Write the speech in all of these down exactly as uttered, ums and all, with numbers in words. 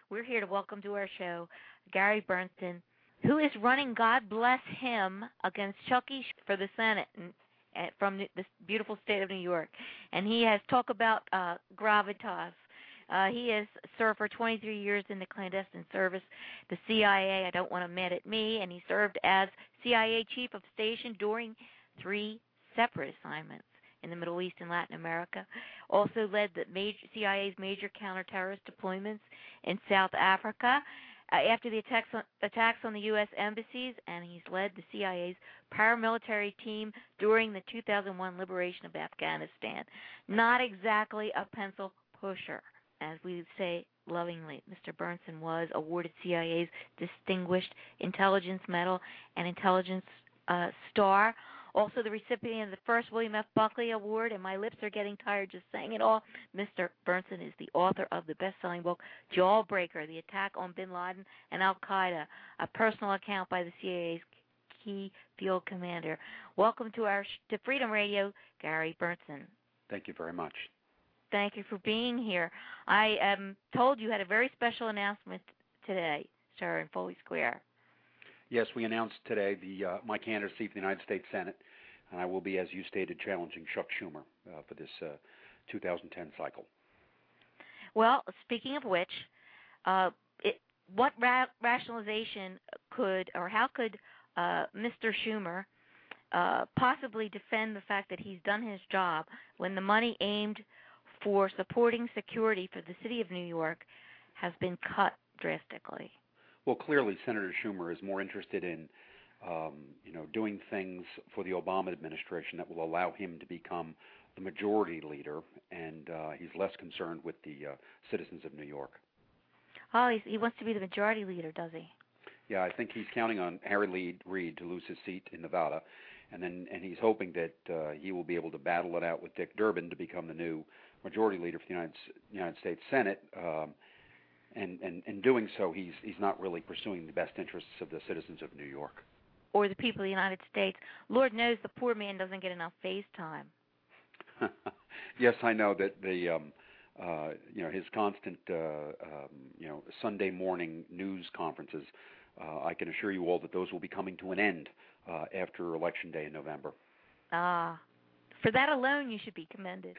We're here to welcome to our show Gary Berntsen, who is running, God bless him, against Chucky for the Senate and, and from the, the beautiful state of New York. And he has talked about uh, gravitas. Uh, he has served for twenty-three years in the clandestine service, the C I A. I don't want to mad at me. And he served as C I A chief of station during three separate assignments in the Middle East and Latin America. Also led the major, C I A's major counter-terrorist deployments in South Africa uh, after the attacks on, attacks on the U S embassies, and he's led the C I A's paramilitary team during the two thousand one liberation of Afghanistan. Not exactly a pencil pusher, as we would say lovingly. Mister Berntsen was awarded C I A's Distinguished Intelligence Medal and Intelligence uh, Star. Also the recipient of the first William F. Buckley Award, and my lips are getting tired just saying it all. Mister Berntsen is the author of the best-selling book, Jawbreaker, The Attack on Bin Laden and Al-Qaeda, a personal account by the C I A's key field commander. Welcome to our to Freedom Radio, Gary Berntsen. Thank you very much. Thank you for being here. I am told you had a very special announcement today, sir, in Foley Square. Yes, we announced today the uh, my candidacy for the United States Senate, and I will be, as you stated, challenging Chuck Schumer uh, for this uh, two thousand ten cycle. Well, speaking of which, uh, it, what ra- rationalization could, or how could uh, Mister Schumer uh, possibly defend the fact that he's done his job when the money aimed for supporting security for the city of New York has been cut drastically? Well, clearly, Senator Schumer is more interested in, um, you know, doing things for the Obama administration that will allow him to become the majority leader, and uh, he's less concerned with the uh, citizens of New York. Oh, he's, he wants to be the majority leader, does he? Yeah, I think he's counting on Harry Reid to lose his seat in Nevada, and then and he's hoping that uh, he will be able to battle it out with Dick Durbin to become the new majority leader for the United, United States Senate. Um, And, and in doing so, he's he's not really pursuing the best interests of the citizens of New York. Or the people of the United States. Lord knows the poor man doesn't get enough face time. Yes, I know that the um, uh, you know his constant uh, um, you know Sunday morning news conferences. Uh, I can assure you all that those will be coming to an end uh, after Election Day in November. Ah, for that alone, you should be commended.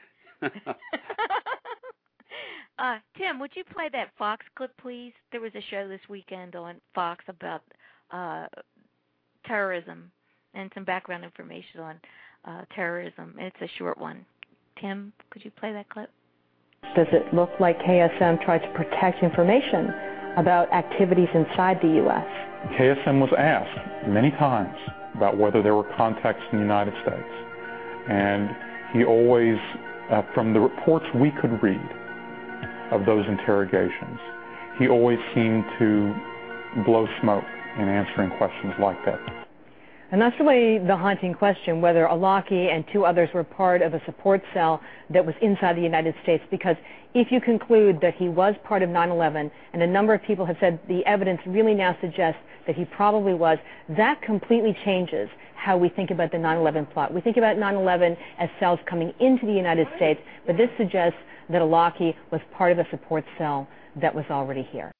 Uh, Tim, would you play that Fox clip, please? There was a show this weekend on Fox about uh, terrorism and some background information on uh, terrorism. It's a short one. Tim, could you play that clip? Does it look like K S M tried to protect information about activities inside the U S? K S M was asked many times about whether there were contacts in the United States. And he always, uh, from the reports we could read, of those interrogations, he always seemed to blow smoke in answering questions like that. And that's really the haunting question, whether Al-Awlaki and two others were part of a support cell that was inside the United States, because if you conclude that he was part of nine eleven, and a number of people have said the evidence really now suggests that he probably was, that completely changes how we think about the nine eleven plot. We think about nine eleven as cells coming into the United States, but this suggests that Al-Awlaki was part of a support cell that was already here.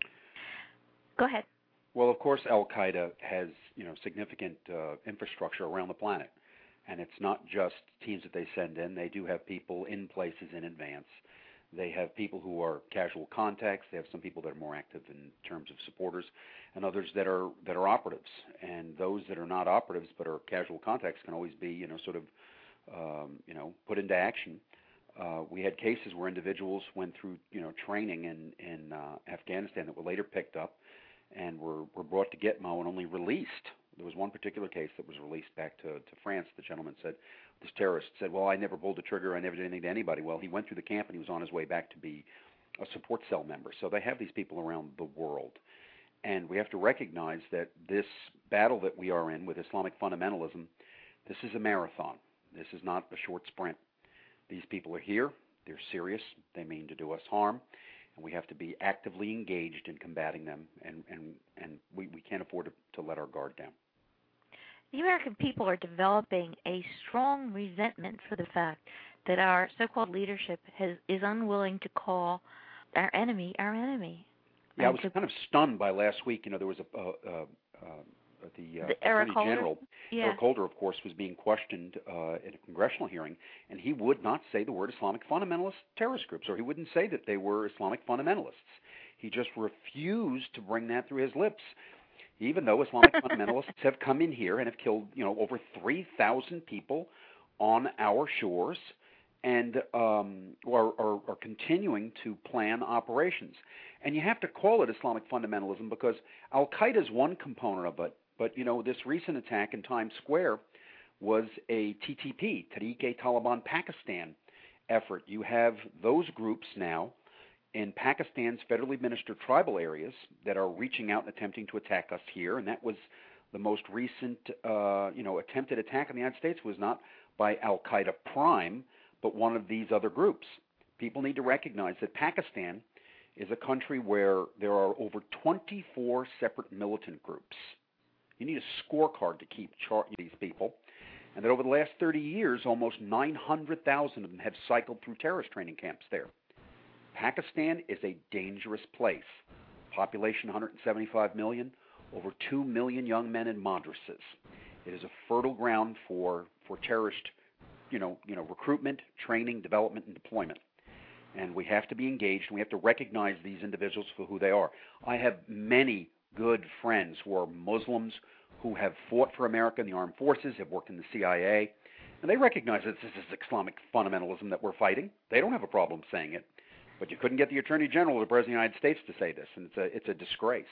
Go ahead. Well, of course, Al-Qaeda has, you know, significant uh, infrastructure around the planet, and it's not just teams that they send in. They do have people in places in advance. They have people who are casual contacts. They have some people that are more active in terms of supporters, and others that are that are operatives. And those that are not operatives but are casual contacts can always be, you know, sort of, um, you know, put into action. Uh, we had cases where individuals went through, you know, training in in uh, Afghanistan that were later picked up and were, were brought to Gitmo and only released. There was one particular case that was released back to, to France. The gentleman said, this terrorist said, well, I never pulled the trigger. I never did anything to anybody. Well, he went through the camp and he was on his way back to be a support cell member. So they have these people around the world. And we have to recognize that this battle that we are in with Islamic fundamentalism, this is a marathon. This is not a short sprint. These people are here. They're serious. They mean to do us harm. And we have to be actively engaged in combating them. And, and, and we, we can't afford to, to let our guard down. The American people are developing a strong resentment for the fact that our so-called leadership has, is unwilling to call our enemy our enemy. Yeah, I was kind of stunned by last week. You know, there was a, uh, uh, uh, the, uh, the Attorney Eric General, yeah. Eric Holder, of course, was being questioned uh, in a congressional hearing, and he would not say the word Islamic fundamentalist terrorist groups, or he wouldn't say that they were Islamic fundamentalists. He just refused to bring that through his lips, even though Islamic fundamentalists have come in here and have killed, you know, over three thousand people on our shores, and um, are, are, are continuing to plan operations. And you have to call it Islamic fundamentalism because Al-Qaeda is one component of it. But, you know, this recent attack in Times Square was a T T P, Tehreek-e-Taliban Pakistan effort. You have those groups now in Pakistan's federally administered tribal areas that are reaching out and attempting to attack us here. And that was the most recent, uh, you know, attempted attack in the United States was not by Al-Qaeda Prime, but one of these other groups. People need to recognize that Pakistan is a country where there are over twenty-four separate militant groups. You need a scorecard to keep chart these people. And that over the last thirty years, almost nine hundred thousand of them have cycled through terrorist training camps there. Pakistan is a dangerous place. Population one hundred seventy-five million, over two million young men in madrasas. It is a fertile ground for, for terrorist, you know, you know, recruitment, training, development, and deployment. And we have to be engaged, and we have to recognize these individuals for who they are. I have many good friends who are Muslims who have fought for America in the armed forces, have worked in the C I A, and they recognize that this is Islamic fundamentalism that we're fighting. They don't have a problem saying it. But you couldn't get the Attorney General or the President of the United States to say this, and it's a, it's a disgrace.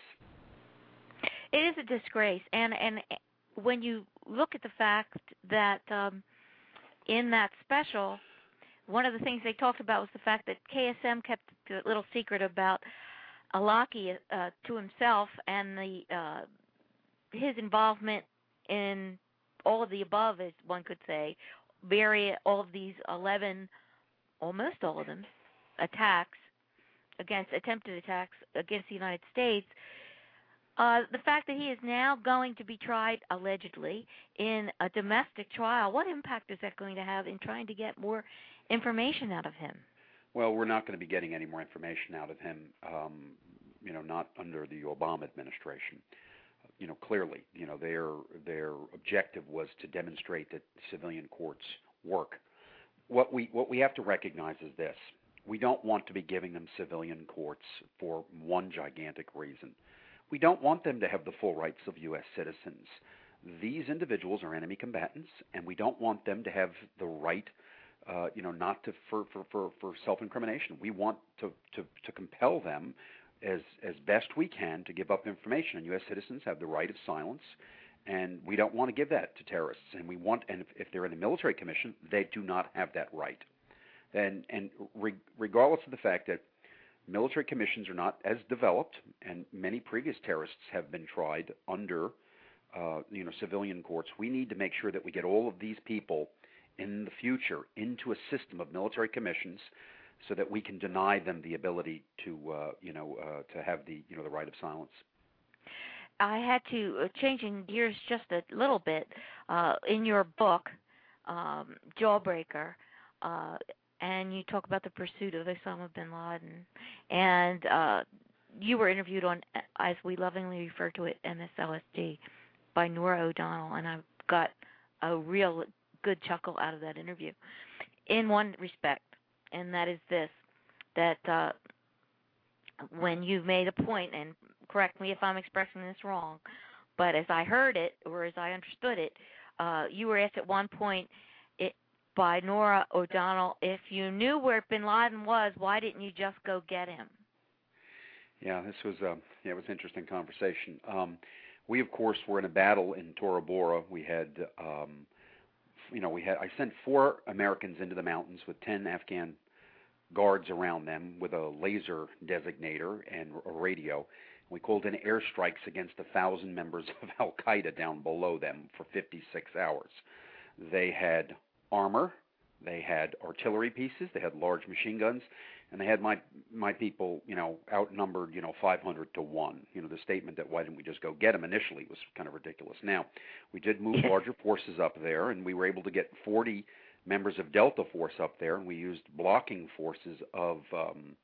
It is a disgrace. And, and when you look at the fact that um, in that special, one of the things they talked about was the fact that K S M kept a little secret about Awlaki uh, to himself and the uh, his involvement in all of the above, as one could say, vary all of these eleven, almost all of them, attacks against attempted attacks against the United States. Uh, the fact that he is now going to be tried allegedly in a domestic trial, what impact is that going to have in trying to get more information out of him? Well, we're not going to be getting any more information out of him, um, you know, not under the Obama administration. You know, clearly, you know, their their objective was to demonstrate that civilian courts work. What we what we have to recognize is this: we don't want to be giving them civilian courts for one gigantic reason. We don't want them to have the full rights of U S citizens. These individuals are enemy combatants, and we don't want them to have the right, uh, you know, not to for for, for, for self-incrimination. We want to, to, to compel them as as best we can to give up information. And U S citizens have the right of silence, and we don't want to give that to terrorists. And we want, and if, if they're in a military commission, they do not have that right. And and re, regardless of the fact that military commissions are not as developed, and many previous terrorists have been tried under, uh, you know, civilian courts. We need to make sure that we get all of these people in the future into a system of military commissions, so that we can deny them the ability to, uh, you know, uh, to have the, you know, the right of silence. I had to uh, changing gears just a little bit. Uh, in your book, um, Jawbreaker. Uh, And you talk about the pursuit of Osama bin Laden. And uh, you were interviewed on, as we lovingly refer to it, M S L S D by Norah O'Donnell. And I got a real good chuckle out of that interview in one respect, and that is this, that uh, when you made a point, and correct me if I'm expressing this wrong, but as I heard it, or as I understood it, uh, you were asked at one point, it, by Norah O'Donnell, if you knew where bin Laden was, why didn't you just go get him? Yeah, this was a yeah, it was an interesting conversation. Um, we, of course, were in a battle in Tora Bora. We had, um, you know, we had I sent four Americans into the mountains with ten Afghan guards around them with a laser designator and a radio. We called in airstrikes against a thousand members of Al Qaeda down below them for fifty-six hours. They had armor, they had artillery pieces, they had large machine guns, and they had my my people, you know, outnumbered, you know, five hundred to one. You know, the statement that why didn't we just go get them initially was kind of ridiculous. Now, we did move larger forces up there, and we were able to get forty members of Delta Force up there, and we used blocking forces of um,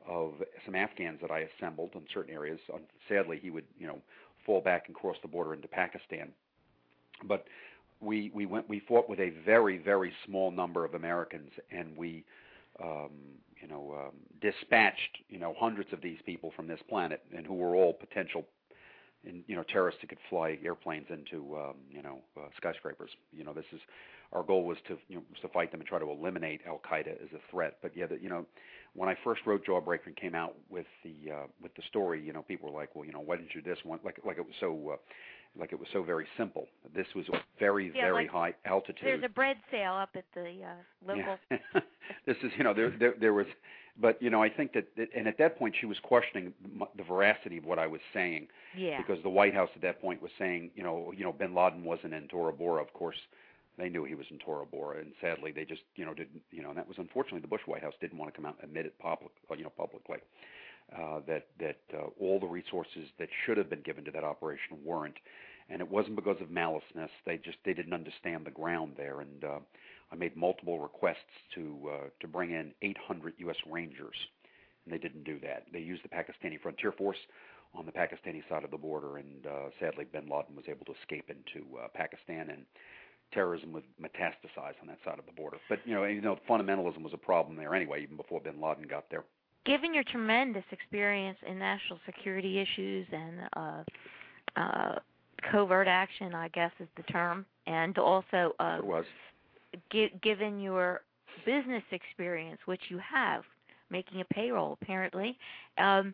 of some Afghans that I assembled in certain areas. Um, sadly, he would, you know, fall back and cross the border into Pakistan. But we we went we fought with a very very small number of Americans, and we um, you know um, dispatched you know hundreds of these people from this planet, and who were all potential in, you know terrorists that could fly airplanes into um, you know uh, skyscrapers. You know this is our goal was to you know was to fight them and try to eliminate Al Qaeda as a threat. But yeah, the, you know when I first wrote Jawbreaker and came out with the uh, with the story, you know people were like, well, you know why didn't you do this one? Like like it was so. Uh, Like it was so very simple. This was a very, yeah, very like high altitude. There's a bread sale up at the uh, local. Yeah. This is, you know, there, there, there was, but you know, I think that, that, and at that point, she was questioning the veracity of what I was saying. Yeah. Because the White House at that point was saying, you know, you know, Bin Laden wasn't in Tora Bora. Of course, they knew he was in Tora Bora, and sadly, they just, you know, didn't, you know, and that was unfortunately the Bush White House didn't want to come out and admit it public, you know, publicly. Uh, that that uh, all the resources that should have been given to that operation weren't. And it wasn't because of maliceness. They just they didn't understand the ground there. And uh, I made multiple requests to uh, to bring in eight hundred U S Rangers, and they didn't do that. They used the Pakistani Frontier Force on the Pakistani side of the border, and uh, sadly, Bin Laden was able to escape into uh, Pakistan, and terrorism would metastasize on that side of the border. But you know, you know, fundamentalism was a problem there anyway, even before Bin Laden got there. Given your tremendous experience in national security issues and uh, uh, covert action, I guess is the term, and also uh, it was. G- given your business experience, which you have, making a payroll apparently, um,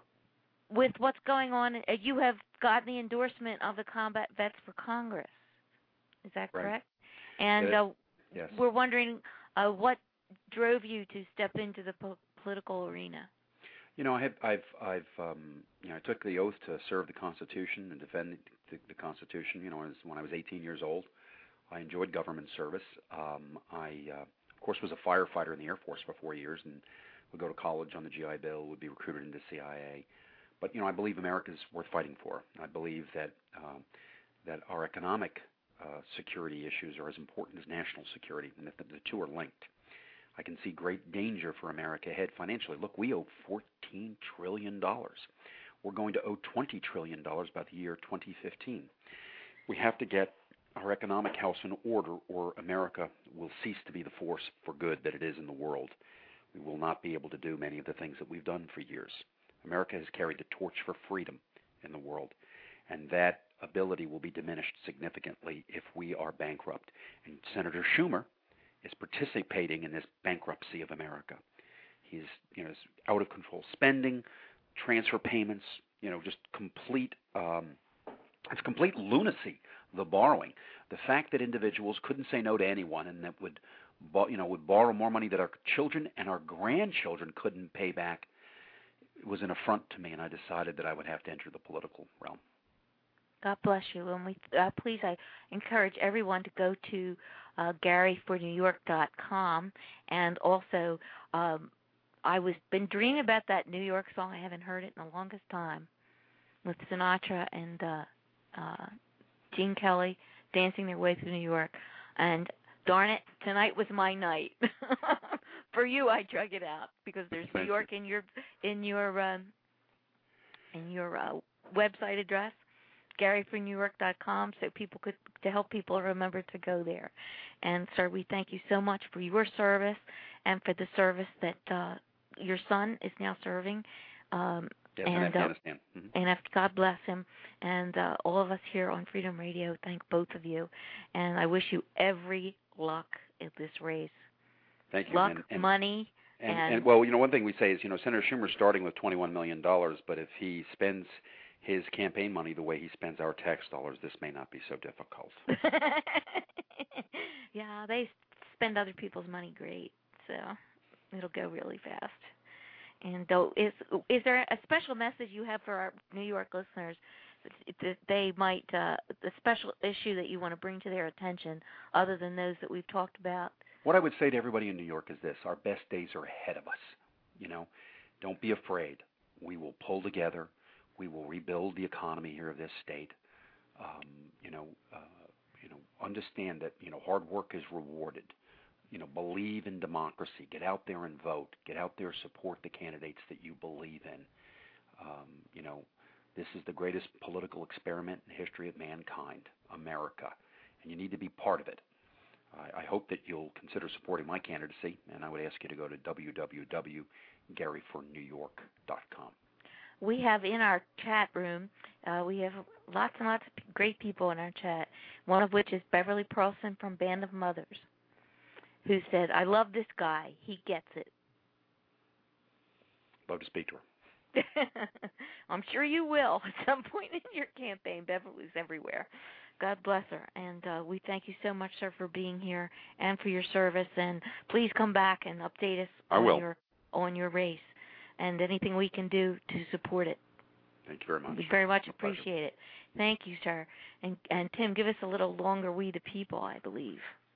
with what's going on, uh, you have gotten the endorsement of the Combat Vets for Congress. Is that Right. correct? And uh, uh, yes. we're wondering uh, what drove you to step into the po- political arena. You know, I have, I've, I've, um, you know, I took the oath to serve the Constitution and defend the, the Constitution. You know, as, when I was eighteen years old, I enjoyed government service. Um, I, uh, of course, was a firefighter in the Air Force for four years, and would go to college on the G I Bill, would be recruited into C I A. But you know, I believe America is worth fighting for. I believe that um, that our economic uh, security issues are as important as national security, and that the, the two are linked. I can see great danger for America ahead financially. Look, we owe fourteen trillion dollars. We're going to owe twenty trillion dollars by the year twenty fifteen. We have to get our economic house in order, or America will cease to be the force for good that it is in the world. We will not be able to do many of the things that we've done for years. America has carried the torch for freedom in the world, and that ability will be diminished significantly if we are bankrupt. And Senator Schumer is participating in this bankruptcy of America. He's, you know, out of control spending, transfer payments, you know, just complete, um, it's complete lunacy, the borrowing. The fact that individuals couldn't say no to anyone and that would, you know, would borrow more money that our children and our grandchildren couldn't pay back, it was an affront to me, and I decided that I would have to enter the political realm. God bless you. And we uh, please, I encourage everyone to go to uh, Gary for New York dot com, and also um, I was been dreaming about that New York song. I haven't heard it in the longest time, with Sinatra and uh, uh, Gene Kelly dancing their way through New York. And darn it, tonight was my night. For you, I drug it out because there's New York in your in your um, in your uh, website address. Gary for New York dot com, so people could to help people remember to go there. And sir, we thank you so much for your service and for the service that uh, your son is now serving. Um, yes, and in Afghanistan. Uh, mm-hmm. and if God bless him, and uh, all of us here on Freedom Radio thank both of you. And I wish you every luck in this race. Thank you. Luck, and, and, money, and, and, and well, you know, one thing we say is, you know, Senator Schumer's starting with twenty-one million dollars, but if he spends his campaign money the way he spends our tax dollars, this may not be so difficult. Yeah, they spend other people's money great, so it'll go really fast. And though, is is there a special message you have for our New York listeners that they might, uh, the special issue that you want to bring to their attention, other than those that we've talked about? What I would say to everybody in New York is this: our best days are ahead of us. You know, don't be afraid. We will pull together. We will rebuild the economy here of this state. Um, you know, uh, you know, understand that you know hard work is rewarded. you know, believe in democracy. Get out there and vote. Get out there, support the candidates that you believe in. Um, you know, this is the greatest political experiment in the history of mankind, America, and you need to be part of it. I, I hope that you'll consider supporting my candidacy, and I would ask you to go to w w w dot gary for new york dot com. We have in our chat room, uh, we have lots and lots of great people in our chat, one of which is Beverly Pearlson from Band of Mothers, who said, I love this guy. He gets it. Love to speak to her. I'm sure you will at some point in your campaign. Beverly's everywhere. God bless her. And uh, we thank you so much, sir, for being here and for your service. And please come back and update us I on will. your on your race and anything we can do to support it. Thank you very much. We very much appreciate it. Thank you, sir. And and Tim, give us a little longer We the People, I believe.